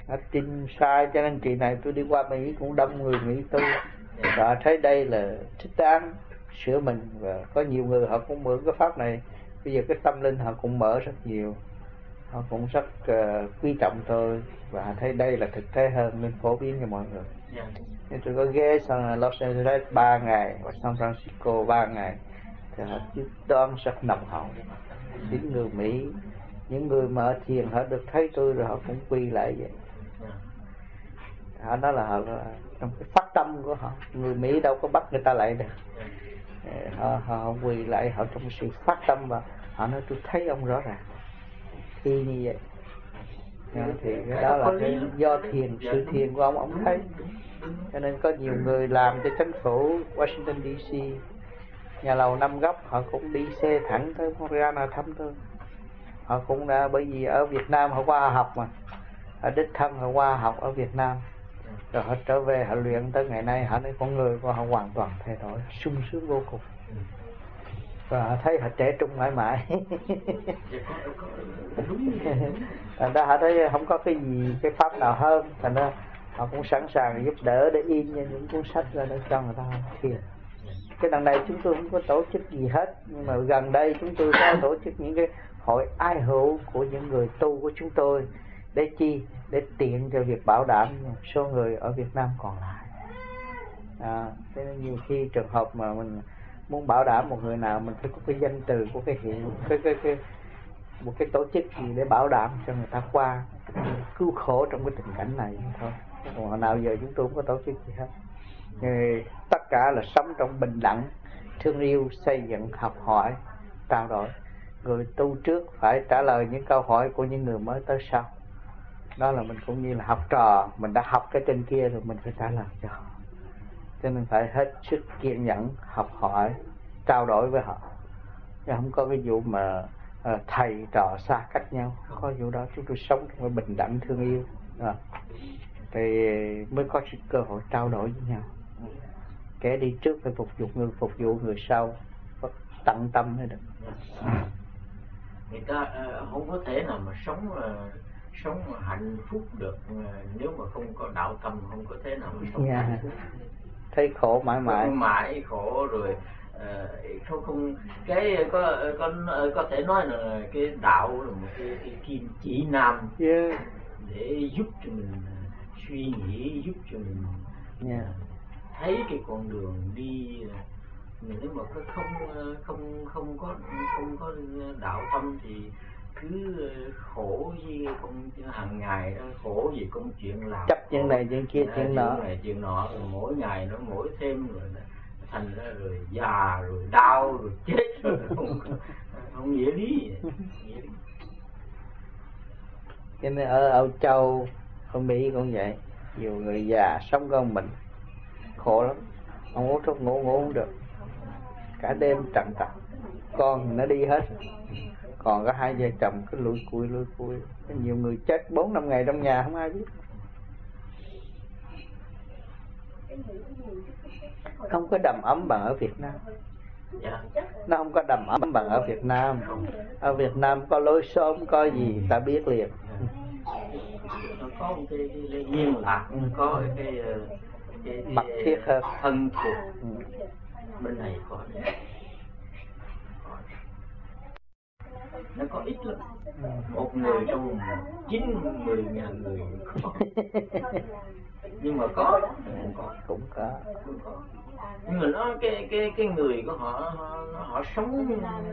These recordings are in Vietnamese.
tin sai, cho nên kỳ này tôi đi qua Mỹ cũng đông người Mỹ tu, và thấy đây là thích đáng sửa mình, và có nhiều người họ cũng mượn cái pháp này. Bây giờ cái tâm linh họ cũng mở rất nhiều, họ cũng rất quý trọng tôi, và thấy đây là thực tế hơn nên phổ biến cho mọi người. Nên tôi có ghé sang Los Angeles 3 ngày và San Francisco 3 ngày, thì họ tiếp đón rất nồng hậu. Chính người Mỹ, những người mà ở thiền họ được thấy tôi rồi họ cũng quy lại vậy. Họ nói là họ trong cái phát tâm của họ, người Mỹ đâu có bắt người ta lại được. Họ quỳ lại, họ trong sự phát tâm, và họ nói tôi thấy ông rõ ràng y như vậy. Thì cái đó là cái do thiền, sự thiền của ông thấy. Cho nên có nhiều người làm cho chính phủ Washington DC, nhà lầu 5 góc, họ cũng đi xe thẳng tới Montreal thăm tôi. Họ cũng đã, bởi vì ở Việt Nam họ qua học mà, họ đích thân họ qua học ở Việt Nam, rồi họ trở về họ luyện tới ngày nay, họ nói con người của họ hoàn toàn thay đổi, sung sướng vô cùng, và họ thấy họ trẻ trung mãi mãi. Thành ra họ thấy không có cái gì, cái pháp nào hơn, thành ra họ cũng sẵn sàng giúp đỡ để in những cuốn sách ra để cho người ta thiền. Cái đằng này chúng tôi không có tổ chức gì hết, nhưng mà gần đây chúng tôi có tổ chức những cái hội ai hữu của những người tu của chúng tôi, để chi? Để tiện cho việc bảo đảm một số người ở Việt Nam còn lại. Thế nên nhiều khi trường hợp mà mình muốn bảo đảm một người nào, mình phải có cái danh từ của cái hiệu, một cái tổ chức gì để bảo đảm cho người ta qua cứu khổ trong cái tình cảnh này thôi. Còn hồi nào giờ chúng tôi không có tổ chức gì hết. Tất cả là sống trong bình đẳng, thương yêu, xây dựng, học hỏi, trao đổi. Người tu trước phải trả lời những câu hỏi của những người mới tới sau. Đó là mình cũng như là học trò, mình đã học cái trên kia rồi mình phải trả lời cho họ. Cho nên phải hết sức kiên nhẫn, học hỏi, trao đổi với họ. Chứ không có cái vụ mà thầy trò xa cách nhau. Không có vụ đó, chúng tôi sống trong cái bình đẳng thương yêu. Thì mới có sự cơ hội trao đổi với nhau. Kẻ đi trước phải phục vụ người sau, tận tâm mới được. Người ta không có thể nào mà sống hạnh phúc được nếu mà không có đạo tâm, không có thể nào mà sống hạnh phúc. Thấy khổ mãi mãi khổ rồi. Không cái có thể nói là cái đạo là một cái kim chỉ nam để giúp cho mình suy nghĩ, giúp cho mình thấy cái con đường đi. Nếu mà không có đạo tâm thì cứ khổ gì hàng ngày đó, khổ gì công chuyện làm, chấp chuyện này chuyện kia chuyện nọ, rồi mỗi ngày nó mỗi thêm, rồi thành ra rồi già rồi đau rồi chết rồi không nghĩa lý. Cho nên ở Âu Châu, ở Mỹ cũng vậy, nhiều người già sống con mình khổ lắm, không uống thuốc ngủ không được, cả đêm trằn trọc, con nó đi hết, còn có hai vợ chồng cứ lủi cui. Có nhiều người chết 4-5 ngày trong nhà không ai biết. Không có đầm ấm bằng ở Việt Nam. Nó không có đầm ấm bằng ở Việt Nam. Ở Việt Nam có lối xóm, có gì ta biết liền. Nó có một cái liên lạc, có cái mật thiết hơn, thân thuộc. Bên này có nó có ít lắm, một người trong 90.000 người có. Nhưng mà cũng có. Nhưng mà nó cái người của họ sống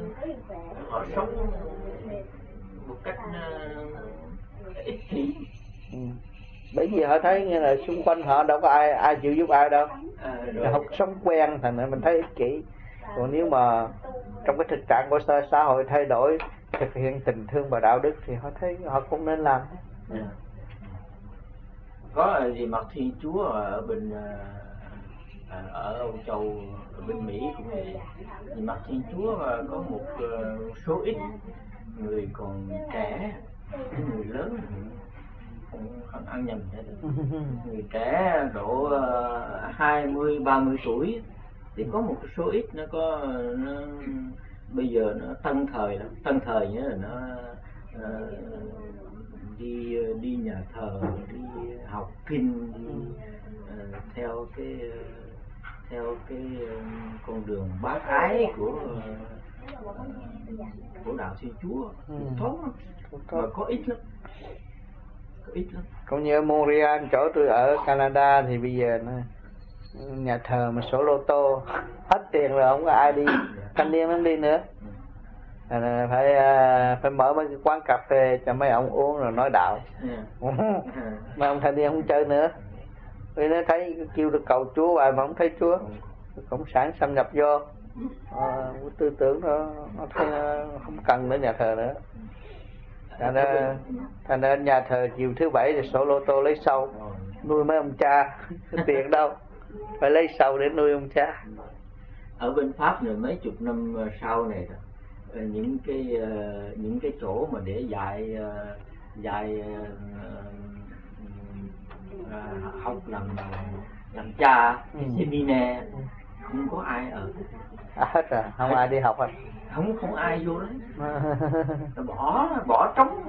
một cách ích kỷ. Bởi vì họ thấy như là xung quanh họ đâu có ai chịu giúp ai đâu. Họ sống quen thành ra mình thấy ích kỷ. Còn nếu mà trong cái thực trạng của xã hội thay đổi, thực hiện tình thương và đạo đức thì họ thấy họ cũng nên làm. Có gì mặt Thiên Chúa ở bên ở Âu Châu, ở bên Mỹ cũng vậy. Vì mặt Thiên Chúa có một số ít người còn trẻ, người lớn không ăn nhầm hết. Người trẻ độ 20-30 tuổi thì có một số ít nó bây giờ nó tân thời nghĩa là nó đi nhà thờ, đi học kinh, đi theo cái con đường bác ái của đạo Thiên Chúa tốt lắm, mà có ít lắm. Cũng như ở Montreal, chỗ tôi ở Canada thì bây giờ nhà thờ mà sổ lô tô hết tiền rồi, không có ai đi, thanh niên không đi nữa. Phải mở mấy cái quán cà phê cho mấy ông uống rồi nói đạo. Mấy ông thanh niên không chơi nữa, vì nó thấy kêu được cầu Chúa hoài mà không thấy Chúa. Cộng sản xâm nhập vô, tư tưởng nó thấy nó không cần nữa nhà thờ nữa. Thành ra nhà thờ chiều thứ bảy thì sổ lô tô lấy sâu nuôi mấy ông cha. Tiền đâu, phải lấy sâu để nuôi ông cha. Ở bên Pháp rồi mấy chục năm sau này, những cái chỗ mà để dạy học làm cha, seminar, không có ai ở. Hết rồi, không ai đi học hết. Không ai vô đấy. bỏ trống.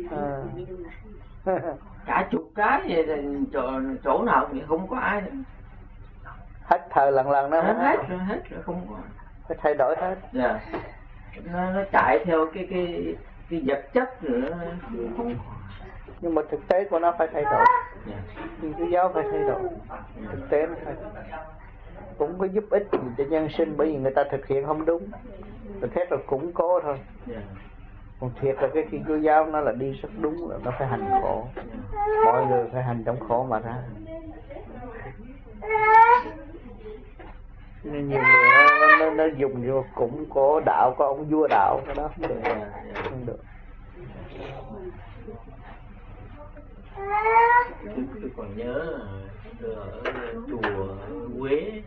Cả chục cái vậy, chỗ nào thì không có ai nữa. Hết thời lần đó. Hết rồi không có. Phải thay đổi hết. Dạ. Nó chạy theo cái vật chất nữa. Nhưng mà thực tế của nó phải thay đổi. Thiên Chúa giáo phải thay đổi. Thực tế nó phải cũng có giúp ích cho nhân sinh, bởi vì người ta thực hiện không đúng, rồi thét là củng cố thôi. Còn thiệt là cái Thiên Chúa giáo nó là đi rất đúng, là nó phải hành khổ. Mọi người phải hành trong khổ mà ra. Nên nhiều người nó dùng vô củng cố đạo, có ông vua đạo, cái đó không được. Không được. Tôi còn nhớ ở chùa Huế,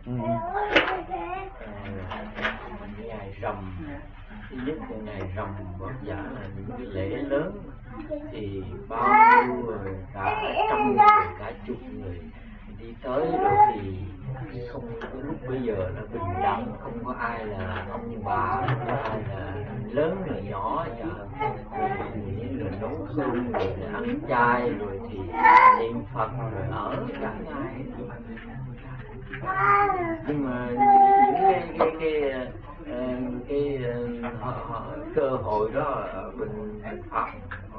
ngày rằm, thứ nhất là ngày rằm hoặc giả là những cái lễ lớn thì bao nhiêu cả trăm người, cả chục người đi tới, rồi thì không cái lúc bây giờ là bình đẳng, không có ai là ông bà, không có ai là lớn rồi nhỏ, rồi người nấu cơm, rồi ăn chay, rồi thì niệm Phật, rồi ở cả ngày. Nhưng mà những cái cơ hội đó ở bên Pháp.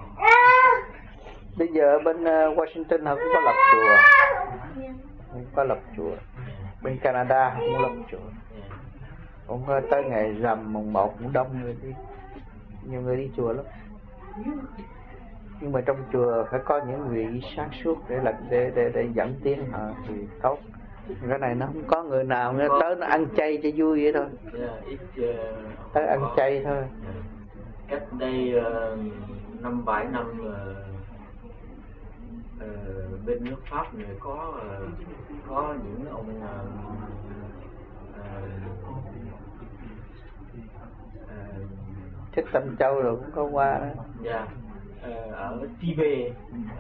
Bây giờ bên Washington họ cũng có lập chùa, cũng có lập chùa. Bên Canada cũng lập chùa. Cũng tới ngày rằm mùng 1 cũng đông người đi, nhiều người đi chùa lắm. Nhưng mà trong chùa phải có những vị sáng suốt để dẫn tiến họ thì tốt. Cái này nó không có người nào nghe tới nó ăn chay cho vui vậy thôi. Tới ăn chay thôi. Cách đây 5-7 năm bên nước Pháp này có những ông Thích Tâm Châu rồi cũng có qua đó. Dạ. Ở Tibet,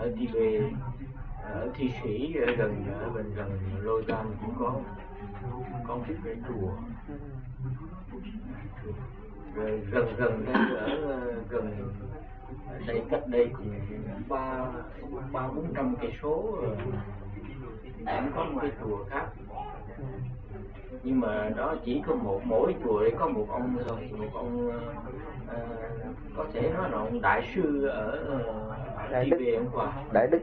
ở Thụy Sĩ, gần Lausanne cũng có một cái chùa. Rồi gần đây, ở gần đây, cách đây cũng 300-400 cây số cũng có một cái chùa khác. Nhưng mà đó chỉ có mỗi chùa có một ông thôi, một ông có thể nói là ông đại sư ở Tibet qua. Đại Đức.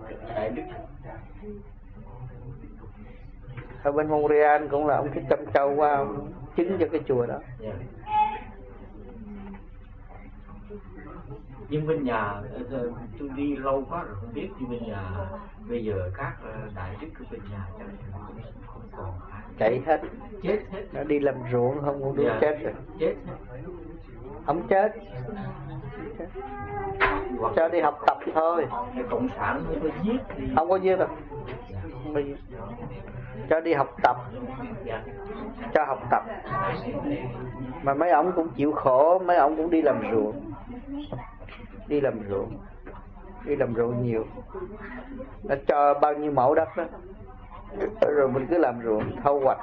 Ở bên Montreal cũng là ông Thích Tâm Châu qua chứng cho cái chùa đó. Yeah. Nhưng bên nhà tôi đi lâu quá rồi không biết, nhưng bên nhà bây giờ các đại đức của bên nhà chắc không còn ai. Chạy hết, chết hết. nó đi làm ruộng không cũng đúng. Chết rồi. Chết. Không chết. Hoặc cho đi học tập thôi. Cái cộng sản mới có giết thì... Không có giết đâu. Không có giết. Cho đi học tập. Cho học tập. Mà mấy ông cũng chịu khổ, mấy ông cũng đi làm ruộng. Đi làm ruộng nhiều. Nó cho bao nhiêu mẫu đất đó, rồi mình cứ làm ruộng thâu hoạch.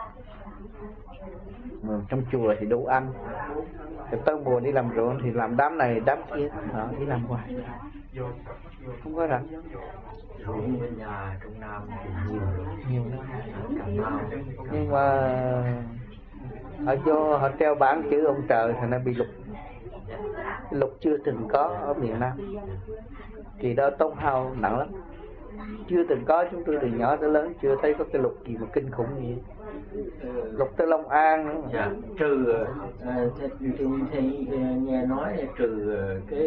Trong chùa thì đủ ăn. Tới mùa đi làm ruộng thì làm đám này đám kia, họ đi làm hoài. Không có rảnh. Ruộng bên nhà trong Nam thì nhiều lắm. Cà Mau. Nhưng mà họ treo bảng chữ ông trời thì nó bị lục. Lục chưa từng có ở miền Nam. Kỳ đó tốn hao nặng lắm. Chưa từng có, chúng tôi từ nhỏ tới lớn chưa thấy có cái lục gì mà kinh khủng như vậy. Lục tới Long An nữa. Dạ, trừ thì nghe nói trừ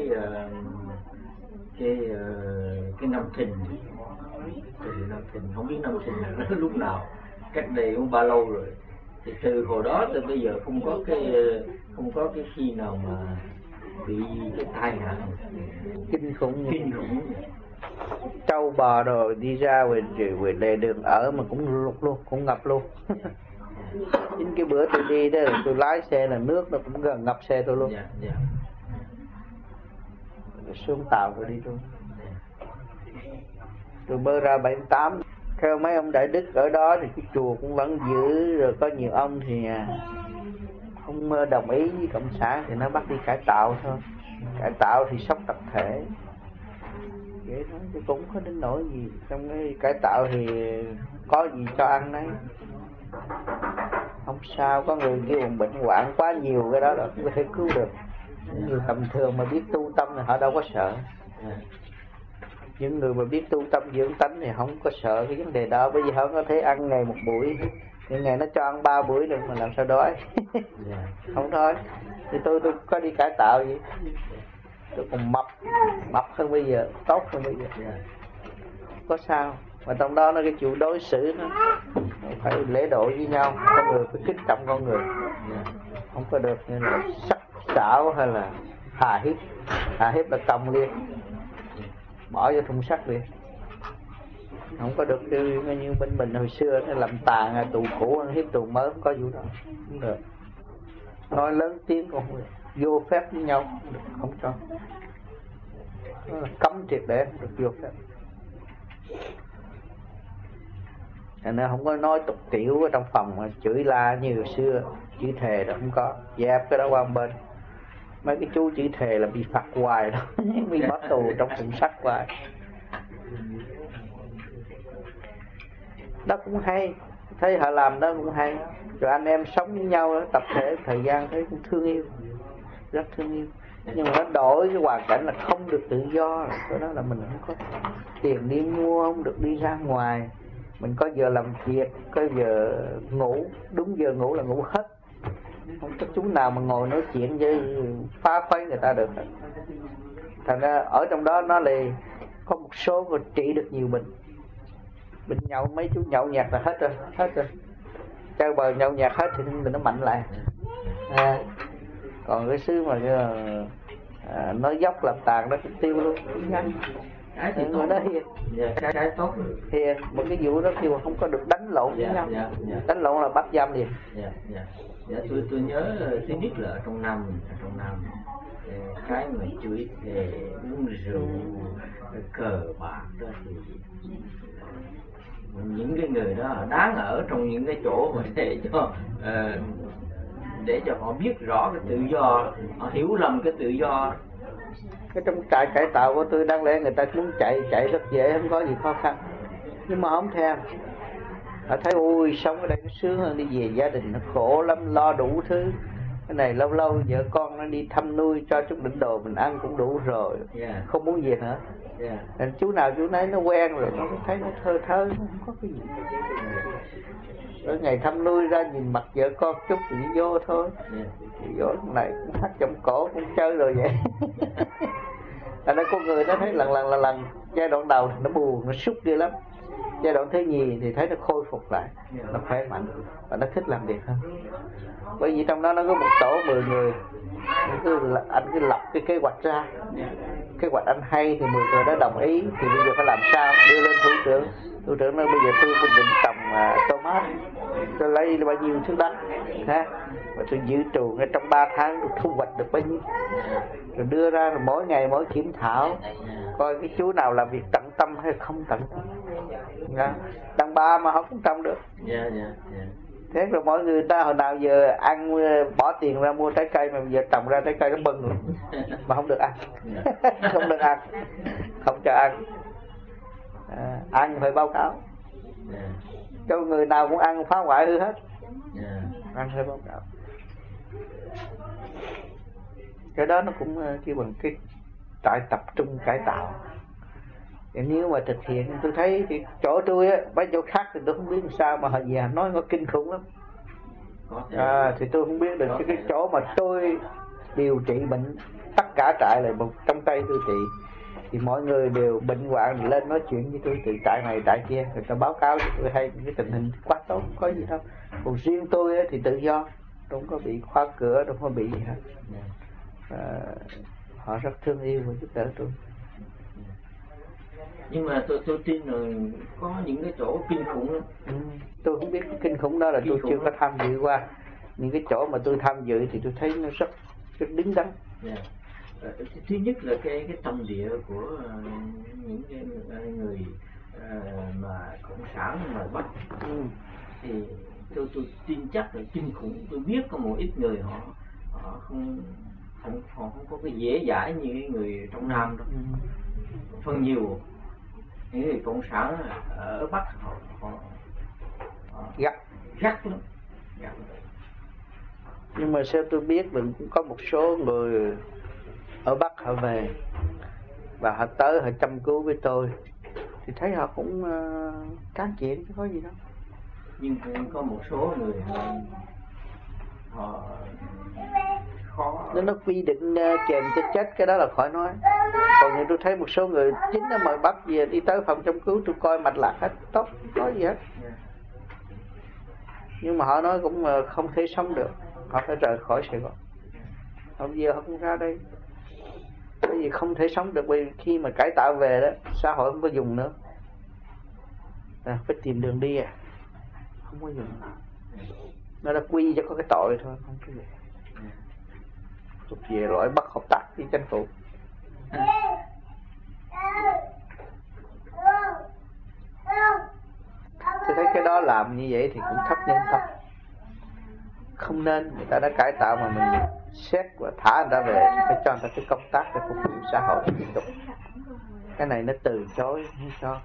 cái năm Thìn, trừ năm Thìn, không biết năm Thìn là lúc nào, cách đây cũng bao lâu rồi. Thì từ hồi đó tới bây giờ không có cái khi nào mà bị cái tai nạn kinh khủng. Trâu bò rồi đi ra về lề đường ở mà cũng lục luôn, cũng ngập luôn. Chính cái bữa tôi đi đó, tôi lái xe là nước nó cũng gần ngập xe tôi luôn. Dạ. Xuống tàu rồi đi luôn. Tôi bơi ra 78. Theo mấy ông đại đức ở đó thì cái chùa cũng vẫn giữ, rồi có nhiều ông thì không đồng ý với cộng sản thì nó bắt đi cải tạo thôi. Cải tạo thì sống tập thể. Vậy thôi, chứ cũng không đến nỗi gì. Trong cái cải tạo thì có gì cho ăn đấy. Không sao, có người kêu bằng bệnh hoạn quá nhiều cái đó là không có thể cứu được. Những người tầm thường mà biết tu tâm thì họ đâu có sợ. Những người mà biết tu tâm dưỡng tánh thì không có sợ cái vấn đề đó. Bởi vì họ có thể ăn ngày một buổi, những ngày nó cho ăn 3 buổi được mà làm sao đói. Không thôi. Thì tôi có đi cải tạo vậy. Tôi còn mập hơn bây giờ, tốt hơn bây giờ. Có sao. Mà trong đó nó cái chuyện đối xử nó phải lễ độ với nhau. Con người phải kính trọng con người. Không có được như là sắc sảo hay là hà hiếp. Hà hiếp là cầm liền, bỏ vô thùng sắt liền. Không có được như bên mình hồi xưa nó làm tàn tù cũ ăn hiếp tù mới, không có vụ đó. Không được. Nói lớn tiếng cũng không được. Vô phép với nhau không cho. Nó là cấm triệt để không được vô phép. Thành ra không có nói tục tiểu ở trong phòng mà chửi la như hồi xưa, chửi thề đó không có. Dẹp cái đó qua một bên. Mấy cái chú chửi thề là bị phạt hoài đó. Bị bắt tù trong thùng sắt hoài. Đó cũng hay. Thấy họ làm đó cũng hay. Rồi anh em sống với nhau đó, tập thể thời gian thấy cũng thương yêu. Rất thương yêu. Nhưng mà nó đổi cái hoàn cảnh là không được tự do. Cái đó là mình không có tiền đi mua, không được đi ra ngoài. Mình có giờ làm việc, có giờ ngủ. Đúng giờ ngủ là ngủ hết. Không có chú nào mà ngồi nói chuyện với phá khuấy người ta được. Thành ra ở trong đó nó là có một số người trị được nhiều bệnh. Bệnh nhậu, mấy chú nhậu nhạt là hết rồi. Chơi bời nhậu nhạt hết thì mình nó mạnh lại. Còn cái xứ mà nói dốc làm tàn đó tiêu luôn, nhanh. Người đó hiền. Cái tốt. Hiền, một cái vụ đó kêu không có được đánh lộn với nhau. Đánh lộn là bắt giam liền. Dạ, tôi nhớ thứ nhất là ở trong Nam, cái mà chửi thề uống rượu cờ bạc đó thì những cái người đó đáng ở trong những cái chỗ mà để cho họ biết rõ cái tự do, họ hiểu lầm cái tự do. Cái trong trại cải tạo của tôi đáng lẽ người ta muốn chạy rất dễ, không có gì khó khăn, nhưng mà không thèm. Họ thấy ui sống ở đây nó sướng hơn, đi về gia đình nó khổ lắm, lo đủ thứ. Cái này lâu lâu vợ con nó đi thăm nuôi cho chút đỉnh đồ mình ăn cũng đủ rồi, không muốn về nữa. Nên chú nào chú nấy nó quen rồi, nó thấy nó thơ nó không có cái gì. Rồi ngày thăm nuôi ra nhìn mặt vợ con chút thì vô thôi. Vô này cũng hát trong cổ cũng chơi rồi vậy. Thành ra con người nó thấy lần giai đoạn đầu nó buồn, nó sút ghê lắm. Giai đoạn thứ nhì thì thấy nó khôi phục lại, nó khỏe mạnh và nó thích làm việc hơn. Bởi vì trong đó nó có một tổ 10 người, anh cứ lập cái kế hoạch ra. Kế hoạch anh hay thì 10 người đó đồng ý, thì bây giờ phải làm sao đưa lên thủ trưởng. Thủ trưởng nói bây giờ tôi định trồng tomat, tôi lấy bao nhiêu thước đất ha, và tôi dự trù ngay trong 3 tháng tôi thu hoạch được bao nhiêu, rồi đưa ra rồi mỗi ngày mỗi kiểm thảo coi cái chú nào làm việc tận tâm hay không tận tâm. Đàn bà mà họ cũng trồng được. Thế rồi mỗi người ta hồi nào giờ ăn bỏ tiền ra mua trái cây mà giờ trồng ra trái cây nó bưng luôn mà không được ăn. Không được ăn, không cho ăn. Ăn phải báo cáo. Cho người nào cũng ăn phá hoại hư hết. Ăn phải báo cáo. Cái đó nó cũng kêu bằng cái trại tập trung cải tạo. Nếu mà thực hiện tôi thấy thì chỗ tôi á, mấy chỗ khác thì tôi không biết làm sao mà họ về nói nó kinh khủng lắm. Thì tôi không biết được cái chỗ mà tôi điều trị bệnh tất cả trại là một trong tay tôi trị, thì mọi người đều bệnh hoạn lên nói chuyện với tôi từ trại này trại kia, người ta báo cáo cho tôi hay cái tình hình quá tốt, không có gì đâu. Còn riêng tôi ấy, thì tự do, không có bị khóa cửa, không có bị gì hết. Họ rất thương yêu và giúp đỡ tôi. Nhưng mà tôi tin là có những cái chỗ kinh khủng lắm. Tôi không biết cái kinh khủng đó là tôi chưa có tham dự qua. Những cái chỗ mà tôi tham dự thì tôi thấy nó rất đứng đắn. Thứ nhất là cái tâm địa của những cái người mà cộng sản mà Bắc, thì tôi tin chắc là kinh khủng. Tôi biết có một ít người họ không có cái dễ dãi như cái người trong Nam đâu. Phần nhiều những người cộng sản ở Bắc họ gắt lắm. Nhưng mà sao tôi biết mình cũng có một số người ở Bắc họ về và họ tới họ chăm cứu với tôi, thì thấy họ cũng cán chuyện, không có gì đâu. Nhưng cũng có một số người họ khó. Nó quy định kèm cho chết, cái đó là khỏi nói. Còn như tôi thấy một số người chính ở ngoài Bắc về đi tới phòng chăm cứu, tôi coi mạch lạc hết, tốt, không có gì hết. Nhưng mà họ nói cũng không thể sống được, họ phải rời khỏi Sài Gòn. Họ giờ họ không ra đây, bởi vì không thể sống được. Bởi khi mà cải tạo về đó, xã hội không có dùng nữa, phải tìm đường đi không có dùng. Nó đã quy cho có cái tội thôi, không có gì. Thuộc về loại bất hợp tác với chính phủ. Tôi thấy cái đó làm như vậy thì cũng thấp nhân tâm. Không nên, người ta đã cải tạo mà mình xét và thả người ta về thì phải cho người ta cái công tác để phục vụ xã hội tiếp tục. Cái này nó từ chối, không cho.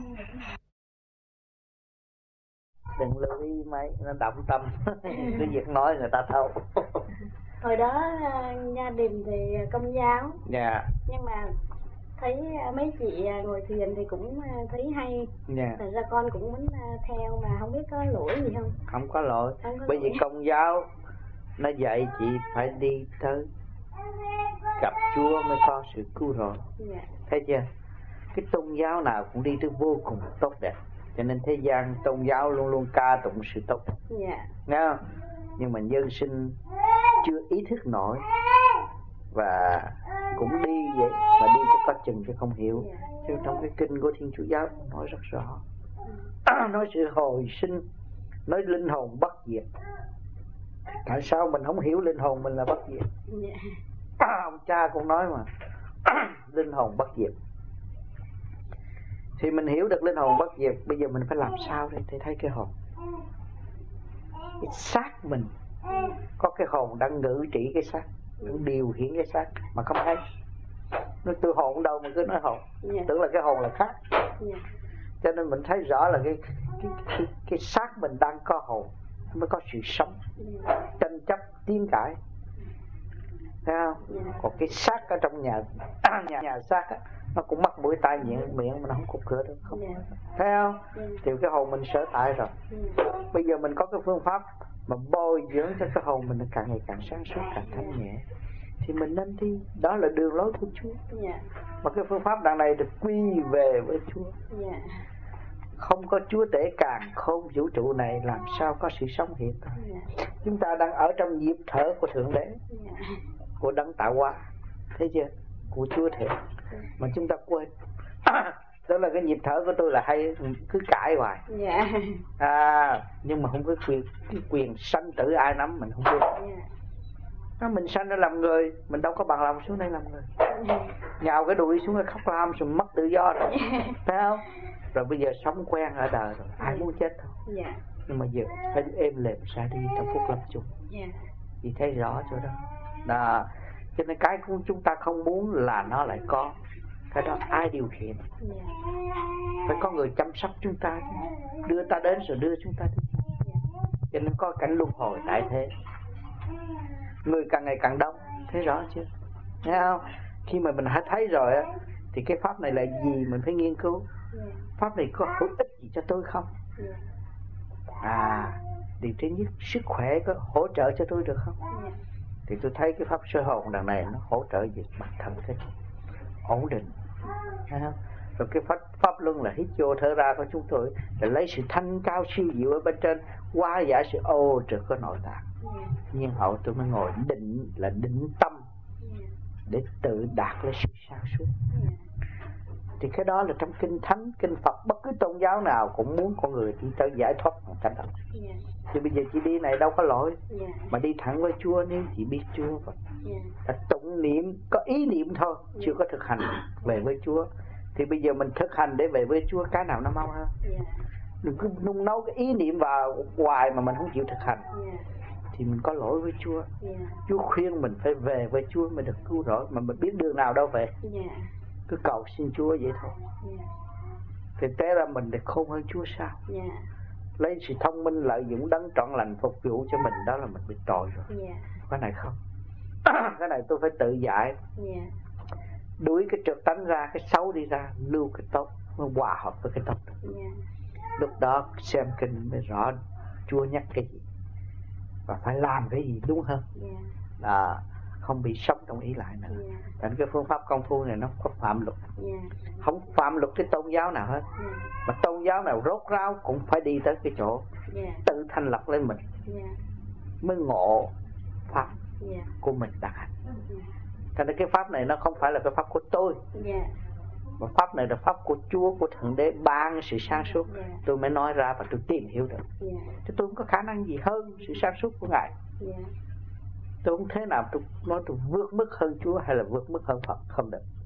Đừng lưu ý mấy, nó động tâm. Cái việc nói người ta thâu. Hồi đó gia đình thì công giáo. Nhưng mà thấy mấy chị ngồi thiền thì cũng thấy hay. Thành ra con cũng muốn theo, mà không biết có lỗi gì không? Không có lỗi. Bởi vì công giáo nó dạy chị phải đi tới gặp Chúa mới có sự cứu rỗi. Thấy chưa? Cái tôn giáo nào cũng đi tới vô cùng tốt đẹp. Cho nên thế gian tôn giáo luôn luôn ca tụng sự tốt đẹp. Nghe không? Nhưng mà nhân sinh chưa ý thức nổi và cũng đi vậy mà đi cho có chừng chứ không hiểu. Chứ trong cái kinh của Thiên Chúa giáo nói rất rõ. Nói sự hồi sinh, nói linh hồn bất diệt. Tại sao mình không hiểu linh hồn mình là bất diệt? Ông cha cũng nói mà linh hồn bất diệt. Thì mình hiểu được linh hồn bất diệt, bây giờ mình phải làm sao để thấy cái hồn. Cái xác mình có cái hồn đang ngự trị cái xác, đang điều khiển cái xác mà không thấy. Nói tôi hồn đâu mà cứ nói hồn, tưởng là cái hồn là khác. Cho nên mình thấy rõ là cái xác mình đang có hồn mới có sự sống, tranh chấp tiến cãi, thấy không? Còn cái xác ở trong nhà xác á, nó cũng mắc mũi tai miệng mà nó không cục cửa được, không thấy không? Thì cái hồn mình sở tại rồi. Bây giờ mình có cái phương pháp mà bồi dưỡng cho cái hồn mình càng ngày càng sáng suốt, càng thanh nhẹ, thì mình nên đi, đó là đường lối của Chúa. Mà cái phương pháp đằng này được quy về với Chúa. Không có Chúa tể càn khôn vũ trụ này làm sao có sự sống hiện tại. Chúng ta đang ở trong nhịp thở của Thượng Đế, của Đấng Tạo Hóa, thấy chưa? Của Chúa Thể. Mà chúng ta quên. Đó là cái nhịp thở của tôi là hay cứ cãi hoài. Nhưng mà không có quyền sanh tử ai nắm mình không biết. Mình sanh ra làm người, mình đâu có bằng lòng xuống đây làm người. Nhào cái đuôi xuống rồi khóc lam rồi mất tự do rồi. Thấy không? Rồi bây giờ sống quen ở đời rồi, ai muốn chết đâu. Nhưng mà giờ phải êm lềm ra đi trong phút lâm chung. Chị thấy rõ chỗ đó. Cho nên cái của chúng ta không muốn là nó lại có. Cái đó ai điều khiển? Phải có người chăm sóc chúng ta, đưa ta đến rồi đưa chúng ta đi. Cho nên có cảnh luân hồi tại thế. Người càng ngày càng đông, thấy rõ chưa? Thấy không? Khi mà mình đã thấy rồi á, thì cái pháp này là gì mình phải nghiên cứu. Pháp này có hữu ích gì cho tôi không? Điều thứ nhất, sức khỏe có hỗ trợ cho tôi được không? Thì tôi thấy cái pháp soi hồn đằng này nó hỗ trợ về mặt thân thể ổn định. Thấy không? Rồi cái pháp luân là hít vô thở ra của chúng tôi là lấy sự thanh cao siêu diệu ở bên trên hóa giải sự ô trực của nội tạng. Nhưng hậu tôi mới ngồi định là định tâm để tự đạt lấy sự sáng suốt. Thì cái đó là trong kinh thánh, kinh Phật, bất cứ tôn giáo nào cũng muốn con người đi tới giải thoát bằng cách đó. Thì bây giờ chị đi này đâu có lỗi, mà đi thẳng với Chúa nếu chị biết Chúa vậy. Tụng niệm, có ý niệm thôi, chưa có thực hành về với Chúa. Thì bây giờ mình thực hành để về với Chúa, cái nào nó mau hơn? Đừng cứ nung nấu cái ý niệm vào hoài mà mình không chịu thực hành. Thì mình có lỗi với Chúa. Chúa khuyên mình phải về với Chúa mới được cứu rỗi, mà mình biết đường nào đâu về. Cứ cầu xin Chúa vậy thôi. Thì té ra mình để khôn hơn Chúa sao? Lấy sự thông minh lợi dụng đấng trọn lành phục vụ cho mình, đó là mình bị tội rồi. Cái này không. Cái này tôi phải tự giải. Đuổi cái trượt tánh ra, cái xấu đi ra, lưu cái tốt, nó hòa hợp với cái tốt. Lúc đó xem kinh mới rõ Chúa nhắc cái gì và phải làm cái gì đúng hơn. Là không bị sống trong ý lại nữa. Thành cái phương pháp công phu này nó có phạm luật. Không phạm luật cái tôn giáo nào hết. Mà tôn giáo nào rốt ráo cũng phải đi tới cái chỗ tự thanh lập lên mình mới ngộ pháp của mình đạt hành. Thành ra cái pháp này nó không phải là cái pháp của tôi, mà pháp này là pháp của Chúa, của Thượng Đế ban sự sáng suốt. Tôi mới nói ra và tôi tìm hiểu được. Chứ tôi không có khả năng gì hơn sự sáng suốt của Ngài. Tôi không thế nào tôi nói tôi vượt mức hơn Chúa hay là vượt mức hơn Phật, không được.